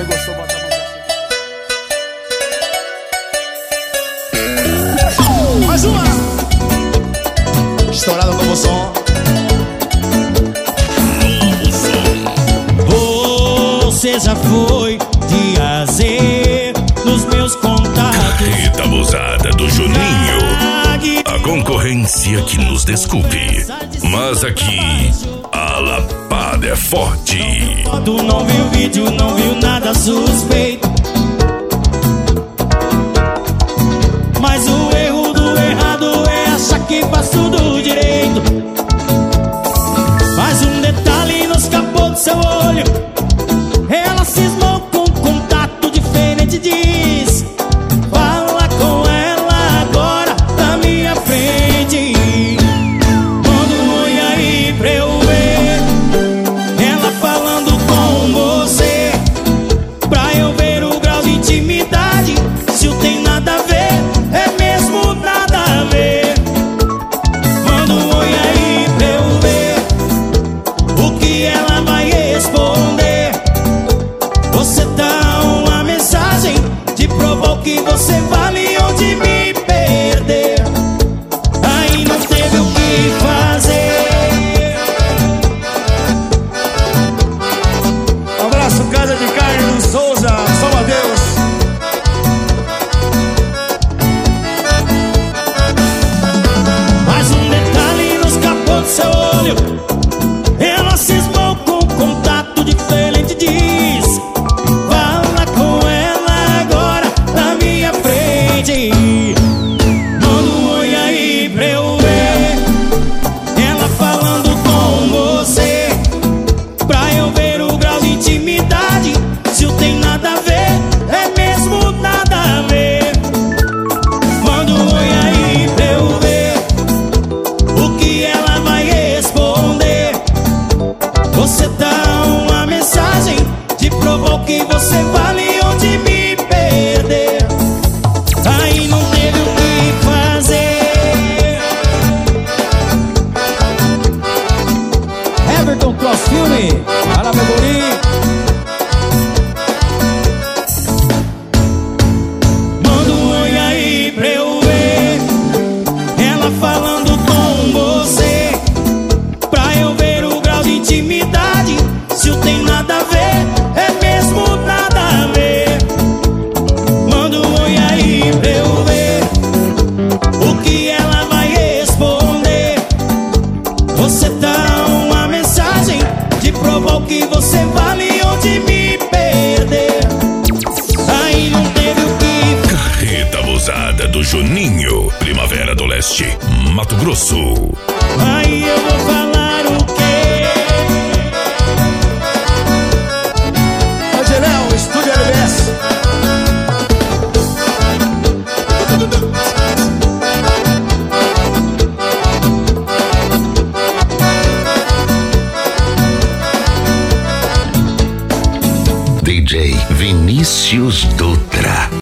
Você gostou, bota a mão pra cima. Mais uma! Estourado como som. Você já foi de azer nos meus contatos. Carreta abusada do Juninho. A concorrência que nos desculpe, mas aqui a lapada é forte. Tu não viu vídeo, não viu nada suspeito, mas o erro do errado é achar que faz tudo direito. Mas um detalhe não escapou do seu olho, ela cismou com um contato diferente. Diz, fala com ela agora na minha frente. Manda um oi aí pra eu ver ela falando com você, pra eu ver o grau de intimidade. Se o tem nada a ver, é mesmo nada a ver. Manda um oi aí pra eu ver o que ela vai responder. Você dá uma mensagem de provar o que você vale ou de me perder. Aí não teve o que fazer. Um abraço, Casa de Carne do Souza, Salvadeus. Mas um detalhe não escapou do seu olho, ela cismou com um contato diferente. Diz, fala com ela agora na minha frente. Manda um oi aí pra eu ver ela falando com você, pra eu ver o grau de intimidade. Se o tem nada a ver, é mesmo nada a ver. Manda um oi aí pra eu ver o que ela vai responder. Você dá uma mensagem de provar o que você vale ou de me perder. Aí não teve o que fazer. Everton Cross Filme, fala meu guri. Manda um oi aí pra eu ver ela falando com você, pra eu ver o grau de intimidade. Se o tem nada a ver, é mesmo nada a ver. Manda um oi aí pra eu ver o que ela vai responder. Você dá uma mensagem de provar o que você vale ou de me perder. Aí não teve o que. Carreta abusada do Juninho. Primavera do Leste, Mato Grosso. Aí eu vou falar o quê? Angelão, Estúdio LBS. DJ Vinícius Dutra.